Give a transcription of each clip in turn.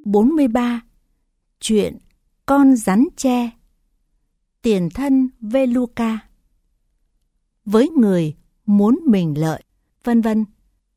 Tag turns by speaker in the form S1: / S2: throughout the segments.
S1: 43. Chuyện con rắn tre. Tiền thân Veluca. Với người muốn mình lợi, vân vân.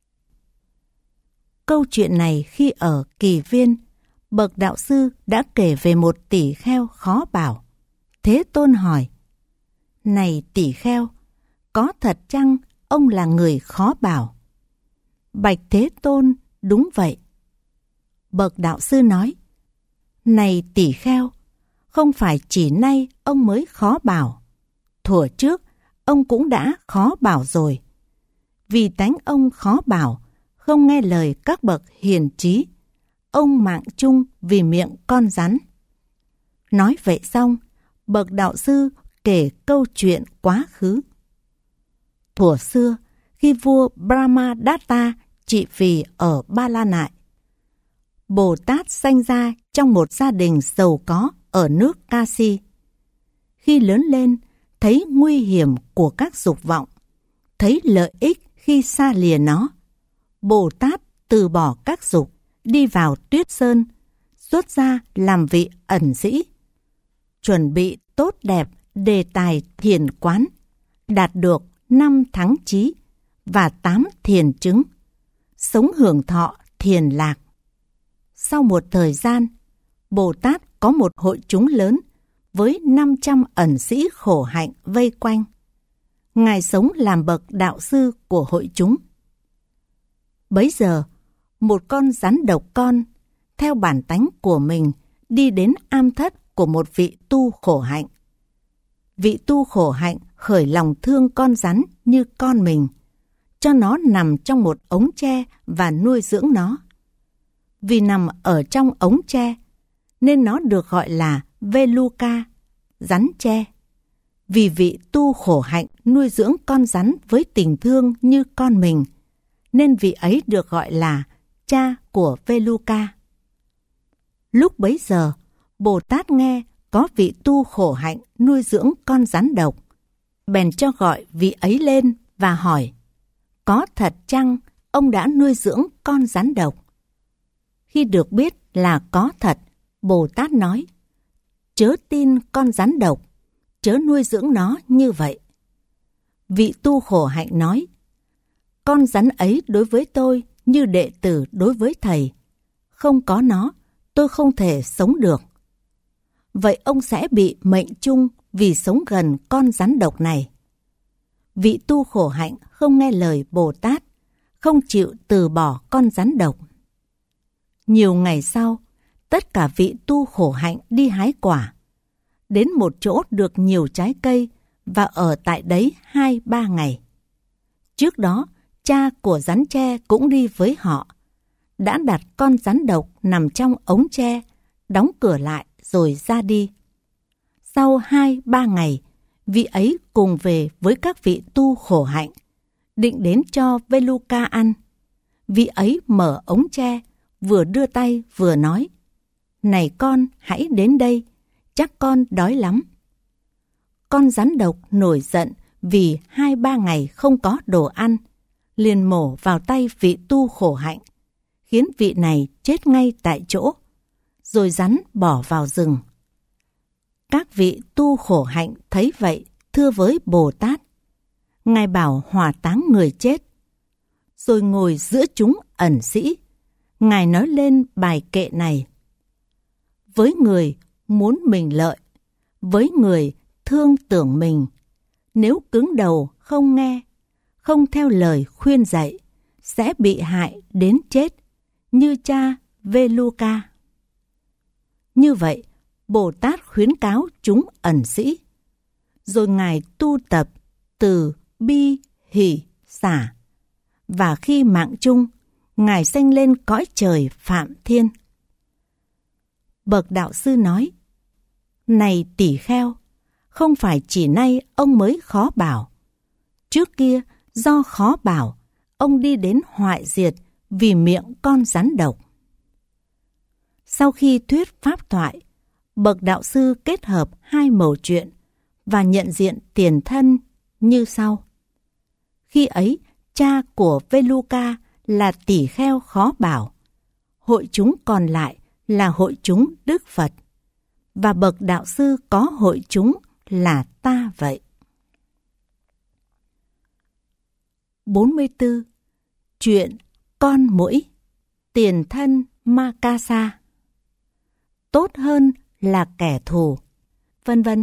S1: Câu chuyện này khi ở Kỳ Viên, bậc đạo sư đã kể về một tỷ kheo khó bảo. Thế Tôn hỏi: Này tỷ kheo, có thật chăng ông là người khó bảo? Bạch Thế Tôn: Đúng vậy. Bậc đạo sư nói: Này tỷ kheo, không phải chỉ nay ông mới khó bảo. Thuở trước ông cũng đã khó bảo rồi. Vì tánh ông khó bảo, không nghe lời các bậc hiền trí, ông mạng chung vì miệng con rắn. Nói vậy xong, bậc đạo sư kể câu chuyện quá khứ. Thuở xưa, khi vua Brahmadatta trị vì ở Ba La Nại, Bồ Tát sanh ra trong một gia đình giàu có ở nước Kashi. Khi lớn lên, thấy nguy hiểm của các dục vọng, thấy lợi ích khi xa lìa nó, Bồ Tát từ bỏ các dục, đi vào Tuyết Sơn, xuất ra làm vị ẩn sĩ, chuẩn bị tốt đẹp đề tài thiền quán, đạt được 5 thắng chí và 8 thiền chứng, sống hưởng thọ thiền lạc. Sau một thời gian, Bồ Tát có một hội chúng lớn với 500 ẩn sĩ khổ hạnh vây quanh. Ngài sống làm bậc đạo sư của hội chúng. Bấy giờ, một con rắn độc con, theo bản tánh của mình, đi đến am thất của một vị tu khổ hạnh. Vị tu khổ hạnh khởi lòng thương con rắn như con mình, cho nó nằm trong một ống tre và nuôi dưỡng nó. Vì nằm ở trong ống tre, nên nó được gọi là Veluca, rắn tre. Vì vị tu khổ hạnh nuôi dưỡng con rắn với tình thương như con mình, nên vị ấy được gọi là cha của Veluca. Lúc bấy giờ, Bồ Tát nghe có vị tu khổ hạnh nuôi dưỡng con rắn độc, bèn cho gọi vị ấy lên và hỏi: Có thật chăng ông đã nuôi dưỡng con rắn độc? Khi được biết là có thật, Bồ Tát nói: Chớ tin con rắn độc, chớ nuôi dưỡng nó như vậy. Vị tu khổ hạnh nói: Con rắn ấy đối với tôi như đệ tử đối với thầy. Không có nó, tôi không thể sống được. Vậy ông sẽ bị mệnh chung vì sống gần con rắn độc này. Vị tu khổ hạnh không nghe lời Bồ Tát, không chịu từ bỏ con rắn độc. Nhiều ngày sau, tất cả vị tu khổ hạnh đi hái quả, đến một chỗ được nhiều trái cây và ở tại đấy 2-3 ngày. Trước đó, cha của rắn tre cũng đi với họ, đã đặt con rắn độc nằm trong ống tre, đóng cửa lại rồi ra đi. Sau 2-3 ngày, vị ấy cùng về với các vị tu khổ hạnh, định đến cho Veluca ăn. Vị ấy mở ống tre, vừa đưa tay vừa nói: Này con, hãy đến đây, chắc con đói lắm. Con rắn độc nổi giận vì 2-3 ngày không có đồ ăn, liền mổ vào tay vị tu khổ hạnh, khiến vị này chết ngay tại chỗ, rồi rắn bỏ vào rừng. Các vị tu khổ hạnh thấy vậy, thưa với Bồ Tát. Ngài bảo hỏa táng người chết. Rồi ngồi giữa chúng ẩn sĩ, Ngài nói lên bài kệ này: Với người muốn mình lợi, với người thương tưởng mình, nếu cứng đầu không nghe, không theo lời khuyên dạy, sẽ bị hại đến chết, như cha Veluca. Như vậy, Bồ Tát khuyến cáo chúng ẩn sĩ. Rồi Ngài tu tập từ bi, hỷ, xả. Và khi mạng chung, Ngài sanh lên cõi trời Phạm Thiên. Bậc đạo sư nói: Này tỷ kheo, không phải chỉ nay ông mới khó bảo. Trước kia, do khó bảo, ông đi đến hoại diệt vì miệng con rắn độc. Sau khi thuyết pháp thoại, bậc đạo sư kết hợp 2 mẩu chuyện và nhận diện tiền thân như sau. Khi ấy, cha của Veluca là tỷ kheo khó bảo. Hội chúng còn lại là hội chúng Đức Phật, và bậc đạo sư có hội chúng là ta vậy. 44. Chuyện con muỗi, tiền thân Makasa, tốt hơn là kẻ thù, vân vân.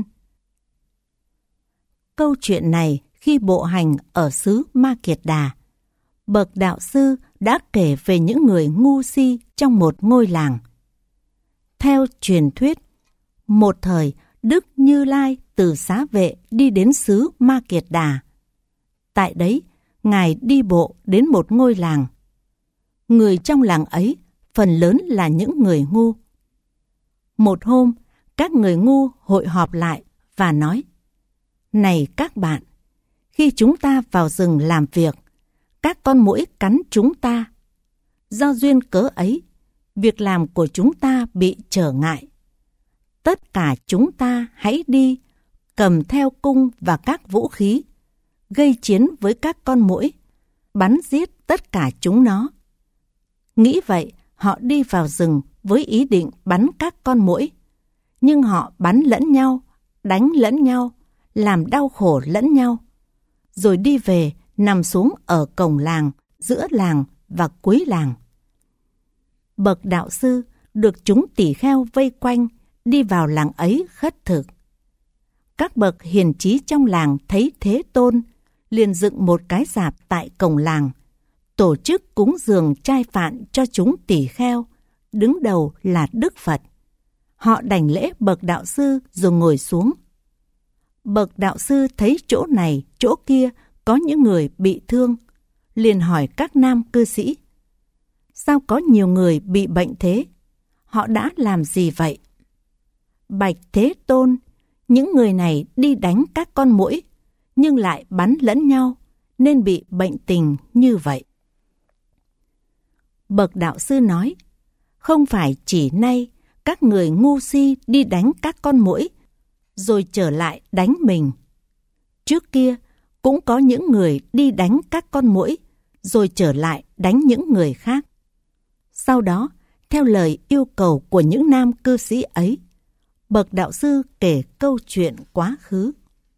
S1: Câu chuyện này khi bộ hành ở xứ Ma Kiệt Đà, bậc đạo sư đã kể về những người ngu si trong một ngôi làng. Theo truyền thuyết, một thời Đức Như Lai từ Xá Vệ đi đến xứ Ma Kiệt Đà. Tại đấy, Ngài đi bộ đến một ngôi làng. Người trong làng ấy phần lớn là những người ngu. Một hôm, các người ngu hội họp lại và nói: Này các bạn, khi chúng ta vào rừng làm việc, các con muỗi cắn chúng ta. Do duyên cớ ấy, việc làm của chúng ta bị trở ngại. Tất cả chúng ta hãy đi, cầm theo cung và các vũ khí, gây chiến với các con muỗi, bắn giết tất cả chúng nó. Nghĩ vậy, họ đi vào rừng với ý định bắn các con muỗi, nhưng họ bắn lẫn nhau, đánh lẫn nhau, làm đau khổ lẫn nhau, rồi đi về nằm xuống ở cổng làng, giữa làng và cuối làng. Bậc đạo sư được chúng tỳ kheo vây quanh, đi vào làng ấy khất thực. Các bậc hiền trí trong làng thấy Thế Tôn, liền dựng một cái rạp tại cổng làng, tổ chức cúng dường trai phạn cho chúng tỳ kheo, đứng đầu là Đức Phật. Họ đảnh lễ bậc đạo sư rồi ngồi xuống. Bậc đạo sư thấy chỗ này, chỗ kia có những người bị thương, liền hỏi các nam cư sĩ: Sao có nhiều người bị bệnh thế? Họ đã làm gì vậy? Bạch Thế Tôn, những người này đi đánh các con muỗi, nhưng lại bắn lẫn nhau, nên bị bệnh tình như vậy. Bậc đạo sư nói: Không phải chỉ nay các người ngu si đi đánh các con muỗi, rồi trở lại đánh mình. Trước kia cũng có những người đi đánh các con muỗi, rồi trở lại đánh những người khác. Sau đó, theo lời yêu cầu của những nam cư sĩ ấy, bậc đạo sư kể câu chuyện quá khứ.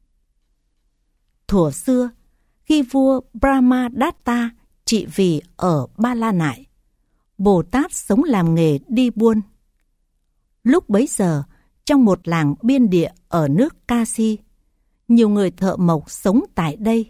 S1: Thuở xưa, khi vua Brahmadatta trị vì ở Ba La Nại, Bồ Tát sống làm nghề đi buôn. Lúc bấy giờ, trong một làng biên địa ở nước Kasi, nhiều người thợ mộc sống tại đây.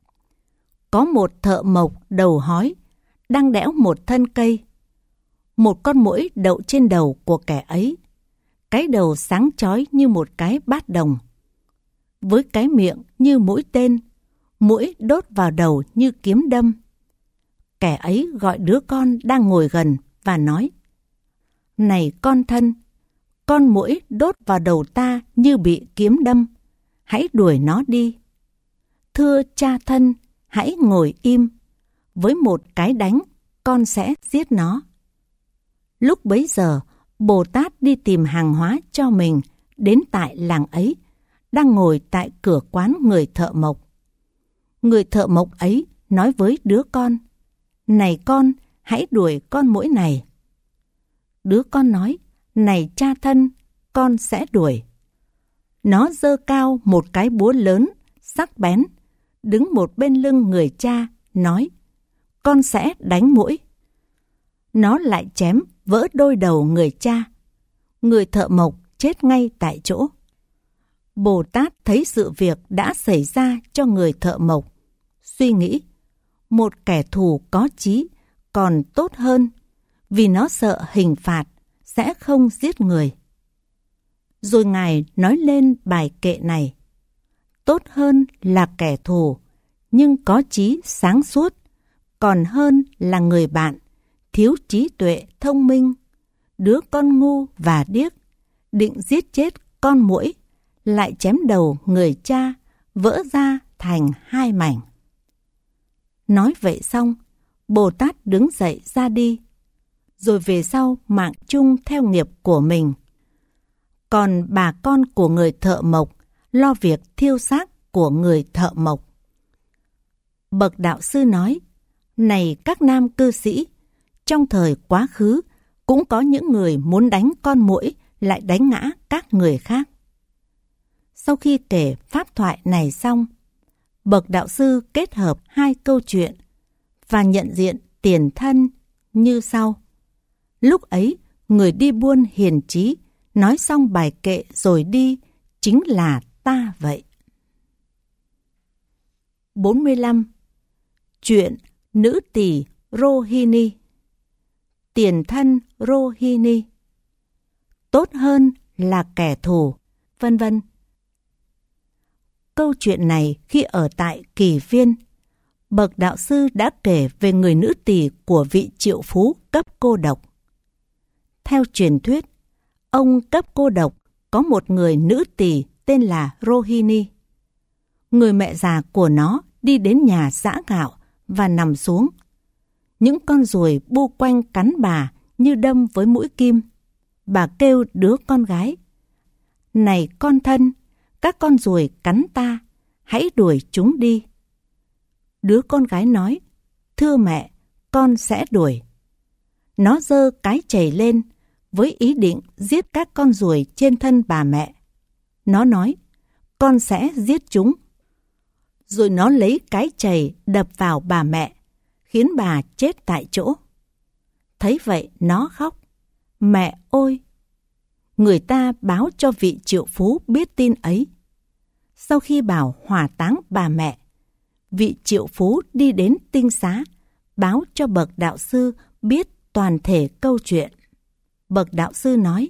S1: Có một thợ mộc đầu hói đang đẽo một thân cây. Một con muỗi đậu trên đầu của kẻ ấy. Cái đầu sáng chói như một cái bát đồng, với cái miệng như mũi tên, muỗi đốt vào đầu như kiếm đâm. Kẻ ấy gọi đứa con đang ngồi gần và nói: Này con thân, con muỗi đốt vào đầu ta như bị kiếm đâm, hãy đuổi nó đi. Thưa cha thân, hãy ngồi im, với một cái đánh con sẽ giết nó. Lúc bấy giờ, Bồ Tát đi tìm hàng hóa cho mình đến tại làng ấy, đang ngồi tại cửa quán người thợ mộc. Người thợ mộc ấy nói với đứa con: Này con, hãy đuổi con muỗi này. Đứa con nói: Này cha thân, con sẽ đuổi. Nó giơ cao một cái búa lớn, sắc bén, đứng một bên lưng người cha, nói: Con sẽ đánh muỗi. Nó lại chém vỡ đôi đầu người cha. Người thợ mộc chết ngay tại chỗ. Bồ Tát thấy sự việc đã xảy ra cho người thợ mộc, suy nghĩ: một kẻ thù có chí còn tốt hơn, vì nó sợ hình phạt, sẽ không giết người. Rồi Ngài nói lên bài kệ này: Tốt hơn là kẻ thù, nhưng có trí sáng suốt, còn hơn là người bạn thiếu trí tuệ thông minh, đứa con ngu và điếc, định giết chết con muỗi, lại chém đầu người cha, vỡ ra thành hai mảnh. Nói vậy xong, Bồ Tát đứng dậy ra đi, rồi về sau mạng chung theo nghiệp của mình. Còn bà con của người thợ mộc lo việc thiêu xác của người thợ mộc. Bậc đạo sư nói: Này các nam cư sĩ, trong thời quá khứ Cũng có những người muốn đánh con muỗi lại đánh ngã các người khác. Sau khi kể pháp thoại này xong, bậc đạo sư kết hợp hai câu chuyện và nhận diện tiền thân như sau. Lúc ấy, người đi buôn hiền trí nói xong bài kệ rồi đi, chính là ta vậy. 45. Chuyện nữ tỳ Rohini. Tiền thân Rohini. Tốt hơn là kẻ thù, vân vân. Câu chuyện này khi ở tại Kỳ Viên, bậc đạo sư đã kể về người nữ tỳ của vị triệu phú cấp cô độc. Theo truyền thuyết, ông cấp cô độc có một người nữ tỳ tên là Rohini. Người mẹ già của nó đi đến nhà giã gạo và nằm xuống. Những con ruồi bu quanh cắn bà như đâm với mũi kim. Bà kêu đứa con gái: "Này con thân, các con ruồi cắn ta, hãy đuổi chúng đi." Đứa con gái nói: "Thưa mẹ, con sẽ đuổi." Nó giơ cái chày lên với ý định giết các con ruồi trên thân bà mẹ. Nó nói: "Con sẽ giết chúng." Rồi nó lấy cái chày đập vào bà mẹ, khiến bà chết tại chỗ. Thấy vậy nó khóc: "Mẹ ôi!" Người ta báo cho vị triệu phú biết tin ấy. Sau khi bảo hỏa táng bà mẹ, vị triệu phú đi đến tinh xá, báo cho bậc đạo sư biết toàn thể câu chuyện. Bậc đạo sư nói: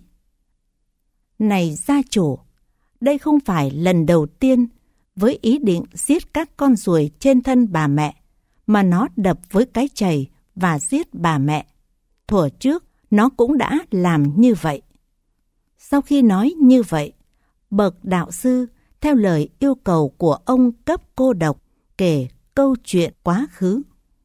S1: "Này gia chủ, đây không phải lần đầu tiên với ý định giết các con ruồi trên thân bà mẹ mà nó đập với cái chày và giết bà mẹ. Thuở trước nó cũng đã làm như vậy." Sau khi nói như vậy, bậc đạo sư theo lời yêu cầu của ông cấp cô độc kể câu chuyện quá khứ.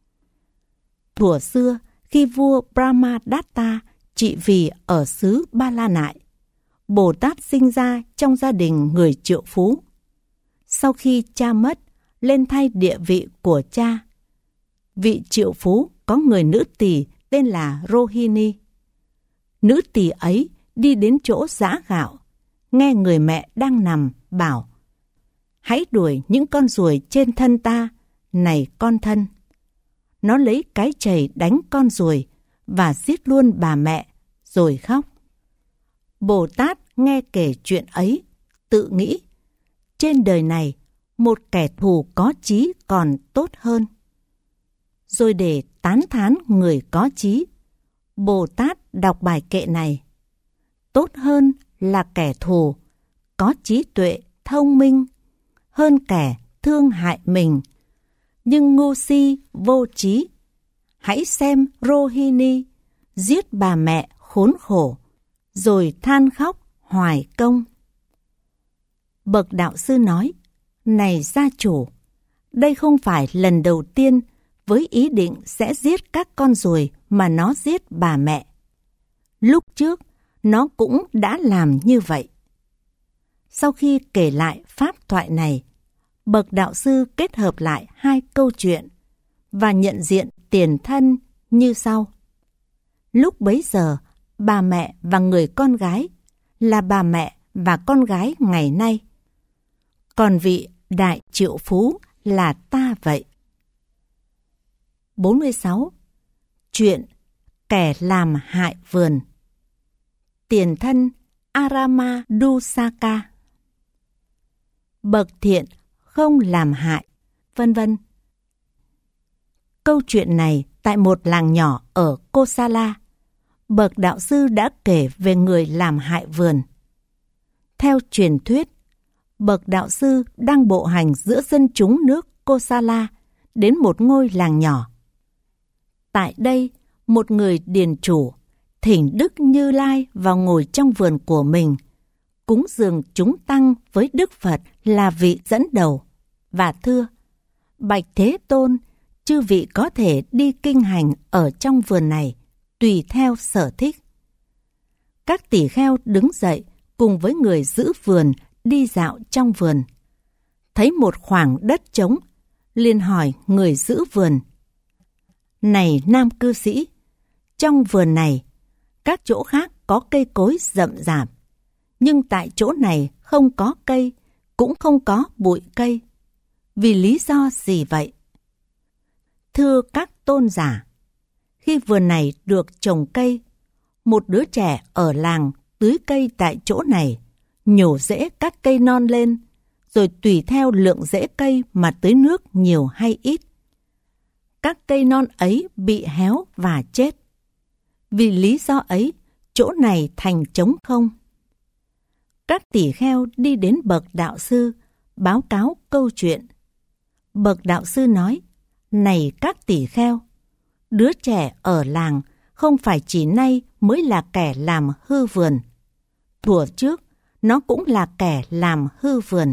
S1: Thuở xưa, khi vua Brahmadatta trị vì ở xứ Ba La Nại, Bồ Tát sinh ra trong gia đình người triệu phú. Sau khi cha mất, lên thay địa vị của cha. Vị triệu phú có người nữ tỳ tên là Rohini. Nữ tỳ ấy đi đến chỗ giã gạo, nghe người mẹ đang nằm, bảo: "Hãy đuổi những con ruồi trên thân ta, này con thân." Nó lấy cái chày đánh con ruồi và giết luôn bà mẹ, rồi khóc. Bồ Tát nghe kể chuyện ấy, tự nghĩ: trên đời này, một kẻ thù có chí còn tốt hơn. Rồi để tán thán người có chí, Bồ Tát đọc bài kệ này: tốt hơn là kẻ thù, có trí tuệ, thông minh, hơn kẻ thương hại mình, nhưng ngu si, vô trí. Hãy xem Rohini giết bà mẹ khốn khổ, rồi than khóc hoài công. Bậc đạo sư nói: này gia chủ, đây không phải lần đầu tiên với ý định sẽ giết các con ruồi mà nó giết bà mẹ. Lúc trước, nó cũng đã làm như vậy. Sau khi kể lại pháp thoại này, bậc đạo sư kết hợp lại hai câu chuyện và nhận diện tiền thân như sau. Lúc bấy giờ, bà mẹ và người con gái là bà mẹ và con gái ngày nay. Còn vị đại triệu phú là ta vậy. 46. Chuyện kẻ làm hại vườn. Tiền thân Arama Dusaka. Bậc thiện không làm hại, vân vân. Câu chuyện này tại một làng nhỏ ở Kosala, bậc đạo sư đã kể về người làm hại vườn. Theo truyền thuyết, bậc đạo sư đang bộ hành giữa dân chúng nước Kosala đến một ngôi làng nhỏ. Tại đây, một người điền chủ thỉnh Đức Như Lai vào ngồi trong vườn của mình, cúng dường chúng tăng với Đức Phật là vị dẫn đầu, và thưa: bạch Thế Tôn, chư vị có thể đi kinh hành ở trong vườn này, tùy theo sở thích. Các tỷ kheo đứng dậy cùng với người giữ vườn đi dạo trong vườn. Thấy một khoảng đất trống, liền hỏi người giữ vườn: này nam cư sĩ, trong vườn này, Các chỗ khác có cây cối rậm rạp, nhưng tại chỗ này không có cây, cũng không có bụi cây. Vì lý do gì vậy? Thưa các tôn giả, khi vườn này được trồng cây, một đứa trẻ ở làng tưới cây tại chỗ này, nhổ rễ các cây non lên, rồi tùy theo lượng rễ cây mà tưới nước nhiều hay ít. Các cây non ấy bị héo và chết. Vì lý do ấy, chỗ này thành trống không. Các tỷ kheo đi đến bậc đạo sư, báo cáo câu chuyện. Bậc đạo sư nói, này các tỷ kheo, đứa trẻ ở làng không phải chỉ nay mới là kẻ làm hư vườn. Thuở trước, nó cũng là kẻ làm hư vườn.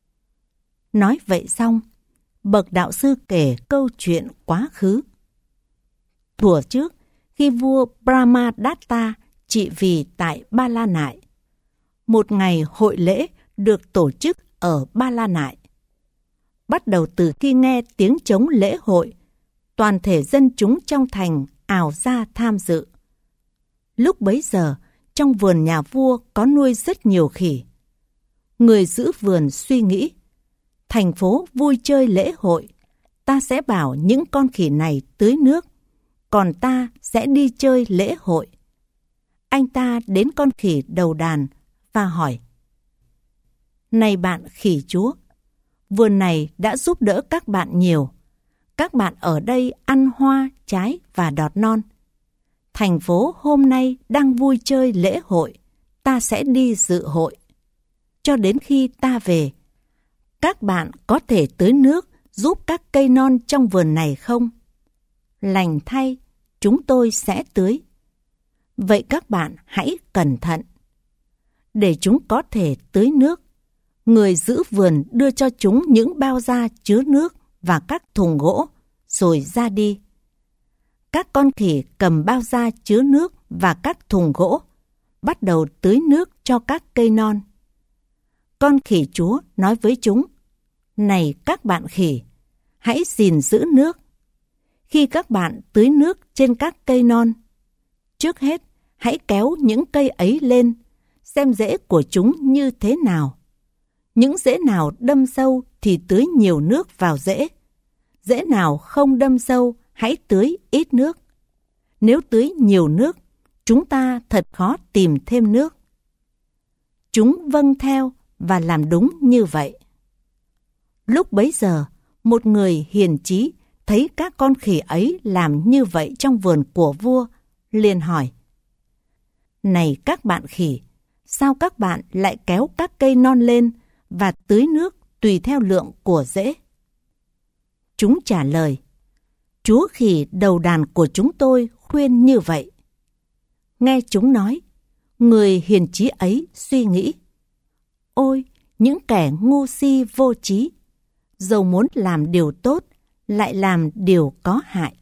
S1: Nói vậy xong, bậc đạo sư kể câu chuyện quá khứ. Thuở trước, khi vua Brahmadatta trị vì tại Ba La Nại, một ngày hội lễ được tổ chức ở Ba La Nại. Bắt đầu từ khi nghe tiếng trống lễ hội, toàn thể dân chúng trong thành ào ra tham dự. Lúc bấy giờ, trong vườn nhà vua có nuôi rất nhiều khỉ. Người giữ vườn suy nghĩ, thành phố vui chơi lễ hội, ta sẽ bảo những con khỉ này tưới nước, còn ta sẽ đi chơi lễ hội. Anh ta đến con khỉ đầu đàn và hỏi, này bạn khỉ chúa, vườn này đã giúp đỡ các bạn nhiều. Các bạn ở đây ăn hoa, trái và đọt non. Thành phố hôm nay đang vui chơi lễ hội, ta sẽ đi dự hội. Cho đến khi ta về, các bạn có thể tưới nước giúp các cây non trong vườn này không? Lành thay, chúng tôi sẽ tưới. Vậy các bạn hãy cẩn thận. Để chúng có thể tưới nước, người giữ vườn đưa cho chúng những bao da chứa nước và các thùng gỗ, rồi ra đi. Các con khỉ cầm bao da chứa nước và các thùng gỗ, bắt đầu tưới nước cho các cây non. Con khỉ chúa nói với chúng, này các bạn khỉ, hãy gìn giữ nước. Khi các bạn tưới nước trên các cây non, trước hết hãy kéo những cây ấy lên, xem rễ của chúng như thế nào. Những rễ nào đâm sâu thì tưới nhiều nước vào rễ. Rễ nào không đâm sâu, hãy tưới ít nước. Nếu tưới nhiều nước, chúng ta thật khó tìm thêm nước. Chúng vâng theo và làm đúng như vậy. Lúc bấy giờ, một người hiền trí thấy các con khỉ ấy làm như vậy trong vườn của vua, liền hỏi, này các bạn khỉ, sao các bạn lại kéo các cây non lên và tưới nước tùy theo lượng của rễ? Chúng trả lời, chúa khỉ đầu đàn của chúng tôi khuyên như vậy. Nghe chúng nói, người hiền trí ấy suy nghĩ, ôi, những kẻ ngu si vô trí, dầu muốn làm điều tốt, lại làm điều có hại.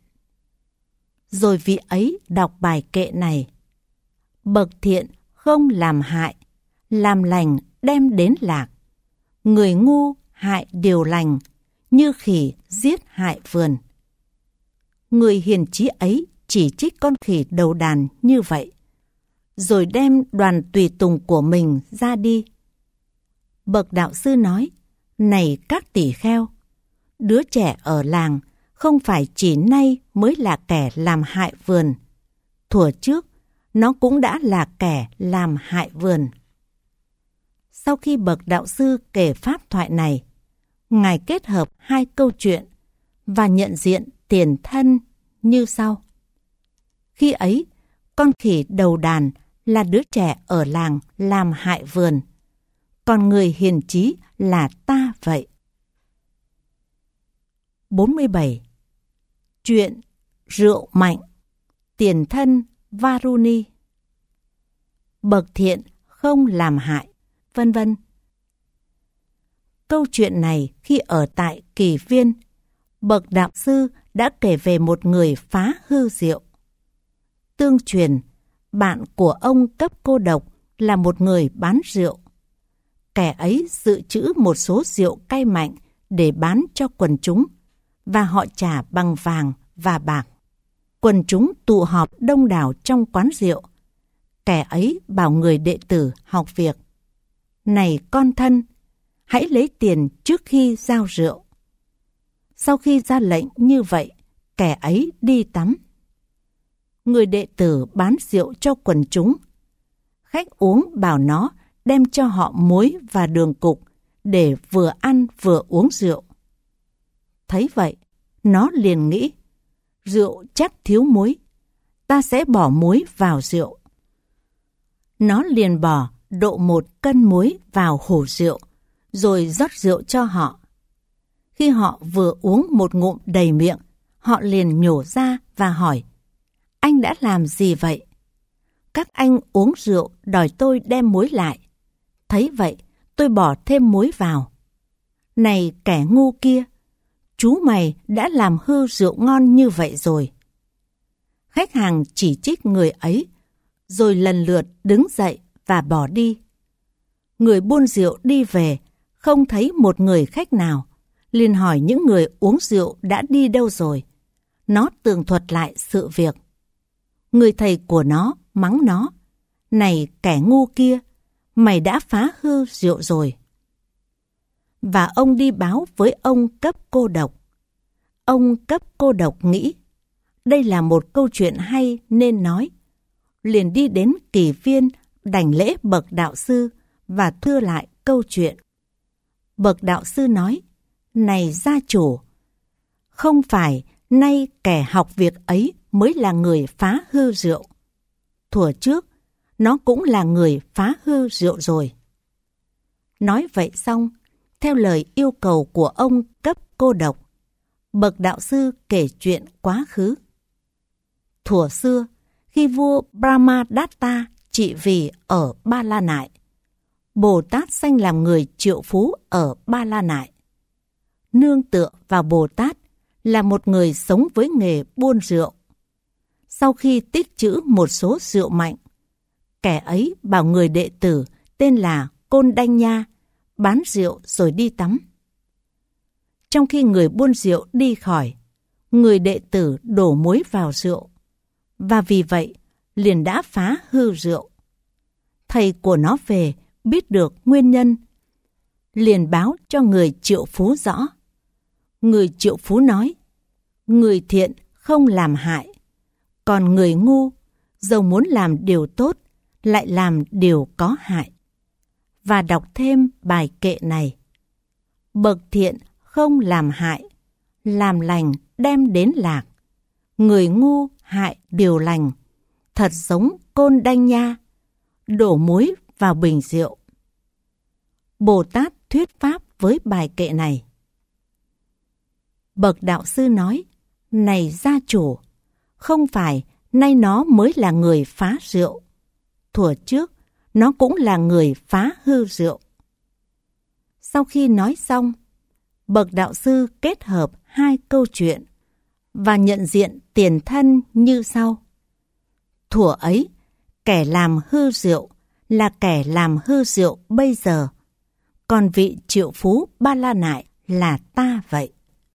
S1: Rồi vị ấy đọc bài kệ này, bậc thiện không làm hại, làm lành đem đến lạc. Người ngu hại điều lành, như khỉ giết hại vườn. Người hiền trí ấy chỉ trích con khỉ đầu đàn như vậy, rồi đem đoàn tùy tùng của mình ra đi. Bậc đạo sư nói, này các tỷ kheo, đứa trẻ ở làng không phải chỉ nay mới là kẻ làm hại vườn. Thuở trước, nó cũng đã là kẻ làm hại vườn. Sau khi bậc đạo sư kể pháp thoại này, Ngài kết hợp hai câu chuyện và nhận diện tiền thân như sau. Khi ấy, con khỉ đầu đàn là đứa trẻ ở làng làm hại vườn, còn người hiền trí là ta vậy. 47. Chuyện rượu mạnh, tiền thân Varuni, bậc thiện không làm hại, vân vân. Câu chuyện này khi ở tại Kỳ Viên, bậc đạo sư đã kể về một người phá hư rượu. Tương truyền, bạn của ông cấp cô độc là một người bán rượu. Kẻ ấy dự trữ một số rượu cay mạnh để bán cho quần chúng, và họ trả bằng vàng và bạc. Quần chúng tụ họp đông đảo trong quán rượu, kẻ ấy bảo người đệ tử học việc: Này con thân, hãy lấy tiền trước khi giao rượu. Sau khi ra lệnh như vậy, kẻ ấy đi tắm. Người đệ tử bán rượu cho quần chúng. Khách uống bảo nó đem cho họ muối và đường cục để vừa ăn vừa uống rượu. Thấy vậy, nó liền nghĩ: rượu chắc thiếu muối, ta sẽ bỏ muối vào rượu. Nó liền bỏ độ 1 cân muối vào hổ rượu, rồi rót rượu cho họ. Khi họ vừa uống một ngụm đầy miệng, họ liền nhổ ra và hỏi: Anh đã làm gì vậy? Các anh uống rượu đòi tôi đem muối lại. Thấy vậy, tôi bỏ thêm muối vào. Này kẻ ngu kia, chú mày đã làm hư rượu ngon như vậy rồi. Khách hàng chỉ trích người ấy, rồi lần lượt đứng dậy và bỏ đi. Người buôn rượu đi về, không thấy một người khách nào, liền hỏi những người uống rượu đã đi đâu rồi. Nó tường thuật lại sự việc. Người thầy của nó mắng nó: Này kẻ ngu kia, mày đã phá hư rượu rồi. Và ông đi báo với ông cấp cô độc. Ông cấp cô độc nghĩ đây là một câu chuyện hay nên nói, liền đi đến kỳ viên đảnh lễ bậc đạo sư và thưa lại câu chuyện. Bậc đạo sư nói: Này gia chủ, không phải nay kẻ học việc ấy mới là người phá hư rượu. Thuở trước, nó cũng là người phá hư rượu rồi. Nói vậy xong, theo lời yêu cầu của ông cấp cô độc, bậc đạo sư kể chuyện quá khứ. Thuở xưa, khi vua Brahmadatta trị vì ở Ba La Nại, Bồ Tát sanh làm người triệu phú ở Ba La Nại. Nương tựa vào Bồ Tát là một người sống với nghề buôn rượu. Sau khi tích trữ một số rượu mạnh, kẻ ấy bảo người đệ tử tên là Côn Đanh Nha bán rượu rồi đi tắm. Trong khi người buôn rượu đi khỏi, người đệ tử đổ muối vào rượu, và vì vậy liền đã phá hư rượu. Thầy của nó về biết được nguyên nhân, liền báo cho người triệu phú rõ. Người triệu phú nói: Người thiện không làm hại, còn người ngu dầu muốn làm điều tốt lại làm điều có hại. Và đọc thêm bài kệ này: Bậc thiện không làm hại, làm lành đem đến lạc. Người ngu hại điều lành, thật giống Côn Đanh Nha, đổ muối vào bình rượu. Bồ Tát thuyết pháp với bài kệ này. Bậc đạo sư nói: Này gia chủ, không phải nay nó mới là người phá rượu. Thuở trước, nó cũng là người phá hư rượu. Sau khi nói xong, bậc đạo sư kết hợp hai câu chuyện và nhận diện tiền thân như sau. Thuở ấy, kẻ làm hư rượu là kẻ làm hư rượu bây giờ, còn vị triệu phú Ba La Nại là ta vậy.